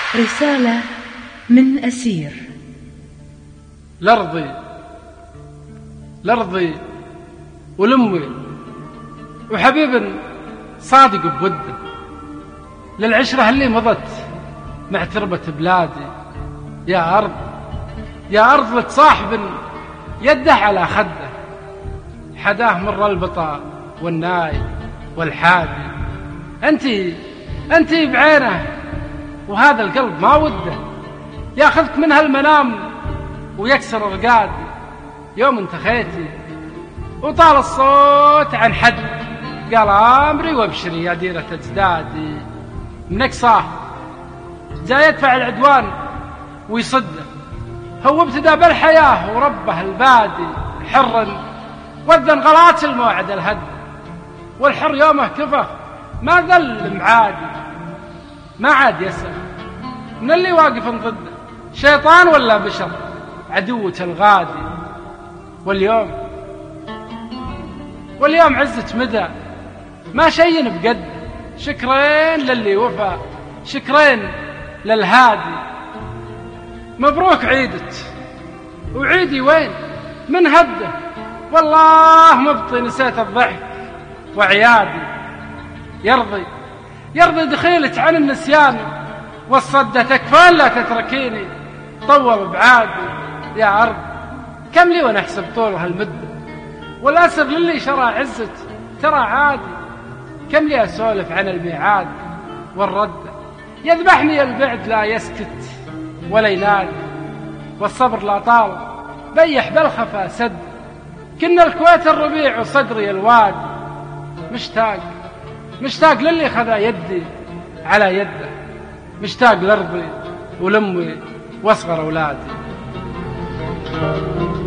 رسالة من أسير. لرضي ولمي وحبيب صادق بوده، للعشرة اللي مضت مع تربة بلادي. يا أرض لتصاحب يده على خده، حداه مر البطا والناي والحادي. أنتي بعينه وهذا القلب ما وده، ياخذك من هالمنام ويكسر رقادي. يوم انتخيتي وطال الصوت عن حد، قال أمري وابشري يا ديرة أجدادي. منك صاح جاي يدفع العدوان ويصده، هو ابتدى بالحياة وربه البادي. حرا وذن غلات الموعد الهد، والحر يومه كفه ما ذل معادي. ما عاد يسأل من اللي واقف ضده، شيطان ولا بشر عدوة الغادي. واليوم عزة مدى ما شين بقد، شكرين للي وفى شكرين للهادي. مبروك عيدت وعيدي وين من هده، والله مبطي نسيت الضحك وعيادي. يرضي دخيلك عن النسيان والصدة، تكفين لا تتركيني طول بعادي. يا أرض كم لي وانا احسب طول هالمدة، والأسر للي شرى عزت ترى عادي. كم لي أسولف عن الميعاد والردة، يذبحني البعد لا يسكت ولا ينادي. والصبر لا طال بيح بالخفا سد، كنا الكويت الربيع وصدري الوادي. مشتاق للي خذا يدي على يده، مشتاق لأرضي ولمي واصغر أولادي.